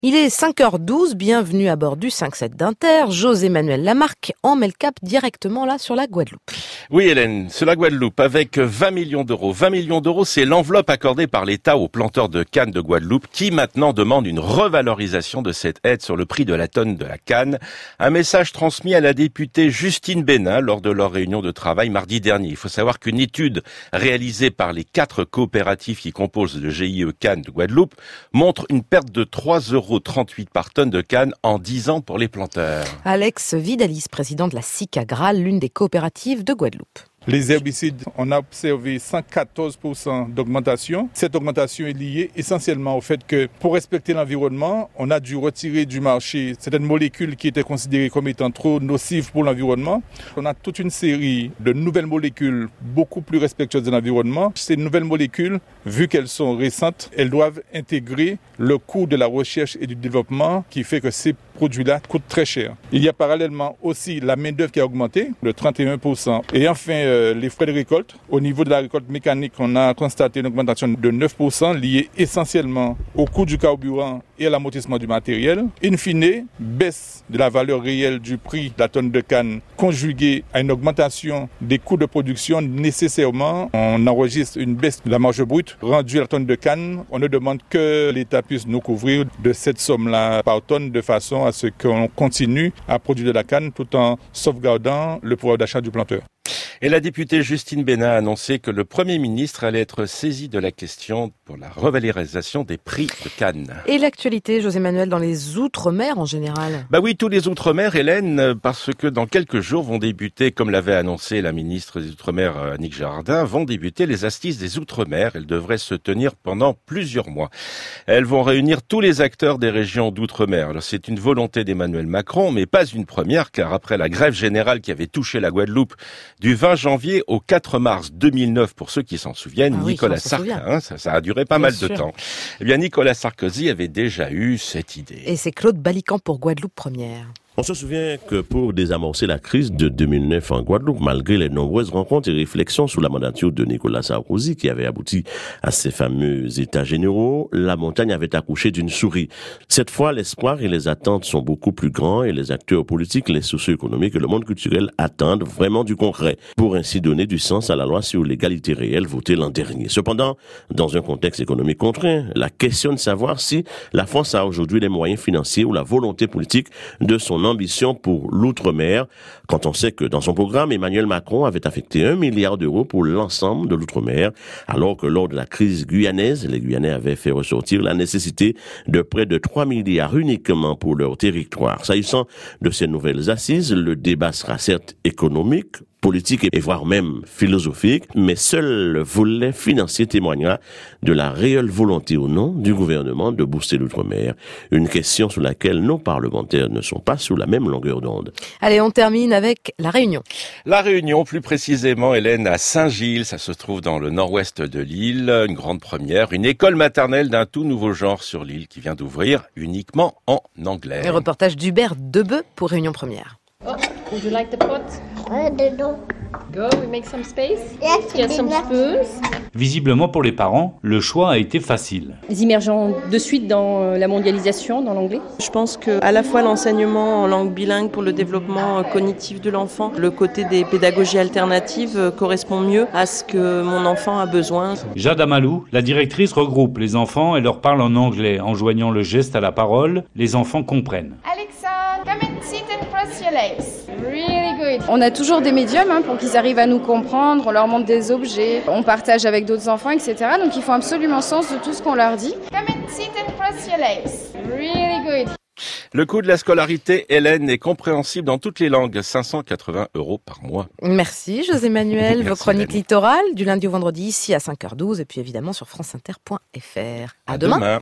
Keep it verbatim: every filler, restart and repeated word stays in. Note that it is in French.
Il est cinq heures douze, bienvenue à bord du cinq sept d'Inter. José-Manuel Lamarque en met le cap directement là sur la Guadeloupe. Oui Hélène, c'est la Guadeloupe avec vingt millions d'euros. vingt millions d'euros, c'est l'enveloppe accordée par l'État aux planteurs de canne de Guadeloupe qui maintenant demandent une revalorisation de cette aide sur le prix de la tonne de la canne. Un message transmis à la députée Justine Bénin lors de leur réunion de travail mardi dernier. Il faut savoir qu'une étude réalisée par les quatre coopératives qui composent le G I E Canne de Guadeloupe montre une perte de trois euros trente-huit par tonne de canne en dix ans pour les planteurs. Alex Vidalis, président de la SICAGRA, l'une des coopératives de Guadeloupe. Les herbicides, on a observé cent quatorze pour cent d'augmentation. Cette augmentation est liée essentiellement au fait que pour respecter l'environnement, on a dû retirer du marché certaines molécules qui étaient considérées comme étant trop nocives pour l'environnement. On a toute une série de nouvelles molécules beaucoup plus respectueuses de l'environnement. Ces nouvelles molécules, vu qu'elles sont récentes, elles doivent intégrer le coût de la recherche et du développement qui fait que ces produits-là coûtent très cher. Il y a parallèlement aussi la main-d'œuvre qui a augmenté de trente et un pour cent. Et enfin, les frais de récolte. Au niveau de la récolte mécanique, on a constaté une augmentation de neuf pour cent liée essentiellement au coût du carburant et à l'amortissement du matériel. In fine, baisse de la valeur réelle du prix de la tonne de canne conjuguée à une augmentation des coûts de production. Nécessairement, on enregistre une baisse de la marge brute rendue à la tonne de canne. On ne demande que l'État puisse nous couvrir de cette somme-là par tonne de façon à ce qu'on continue à produire de la canne tout en sauvegardant le pouvoir d'achat du planteur. Et la députée Justine Bénin a annoncé que le Premier ministre allait être saisi de la question pour la revalorisation des prix de canne. Et l'actualité, José-Manuel, dans les Outre-mer en général? Bah oui, tous les Outre-mer, Hélène, parce que dans quelques jours vont débuter, comme l'avait annoncé la ministre des Outre-mer, Annick Girardin, vont débuter les assises des Outre-mer. Elles devraient se tenir pendant plusieurs mois. Elles vont réunir tous les acteurs des régions d'Outre-mer. Alors c'est une volonté d'Emmanuel Macron, mais pas une première, car après la grève générale qui avait touché la Guadeloupe du vingt janvier au quatre mars deux mille neuf, pour ceux qui s'en souviennent, ah oui, Nicolas Sarkozy, hein, ça, ça a duré pas Bien mal sûr. de temps. Eh bien, Nicolas Sarkozy avait déjà eu cette idée. Et c'est Claude Balican pour Guadeloupe Première. On se souvient que pour désamorcer la crise de deux mille neuf en Guadeloupe, malgré les nombreuses rencontres et réflexions sous la mandature de Nicolas Sarkozy qui avait abouti à ces fameux états généraux, la montagne avait accouché d'une souris. Cette fois, l'espoir et les attentes sont beaucoup plus grands et les acteurs politiques, les socio-économiques et le monde culturel attendent vraiment du concret pour ainsi donner du sens à la loi sur l'égalité réelle votée l'an dernier. Cependant, dans un contexte économique contraint, la question de savoir si la France a aujourd'hui les moyens financiers ou la volonté politique de son ambition pour l'outre-mer, quand on sait que dans son programme, Emmanuel Macron avait affecté un milliard d'euros pour l'ensemble de l'outre-mer, alors que lors de la crise guyanaise, les Guyanais avaient fait ressortir la nécessité de près de trois milliards uniquement pour leur territoire. S'agissant de ces nouvelles assises, le débat sera certes économique, politique et voire même philosophique, mais seul le volet financier témoignera de la réelle volonté ou non du gouvernement de booster l'outre-mer, une question sur laquelle nos parlementaires ne sont pas sur la même longueur d'onde. Allez, on termine avec la Réunion. La Réunion, plus précisément, Hélène, à Saint-Gilles, ça se trouve dans le nord-ouest de l'île, une grande première, une école maternelle d'un tout nouveau genre sur l'île qui vient d'ouvrir uniquement en anglais. Le reportage d'Hubert Debeu pour Réunion Première. Oh, would you like the pot? I don't know. Go, we make some space. Yes, Get some spoons. Visiblement pour les parents, le choix a été facile. Immergeons de suite dans la mondialisation, dans l'anglais. Je pense que à la fois l'enseignement en langue bilingue pour le développement cognitif de l'enfant, le côté des pédagogies alternatives correspond mieux à ce que mon enfant a besoin. Jade Amalou, la directrice, regroupe les enfants et leur parle en anglais. En joignant le geste à la parole, les enfants comprennent. Alexa, come and sit and cross your legs. Really good. On a toujours des médiums hein, pour qu'ils arrivent à nous comprendre, on leur montre des objets, on partage avec d'autres enfants, et cetera. Donc ils font absolument sens de tout ce qu'on leur dit. Come and sit and cross your legs. Really good. Le coût de la scolarité, Hélène, est compréhensible dans toutes les langues, cinq cent quatre-vingts euros par mois. Merci José-Manuel. Vos Merci, chroniques Hélène. littorales du lundi au vendredi ici à cinq heures douze et puis évidemment sur franceinter point f r. À, À demain. demain.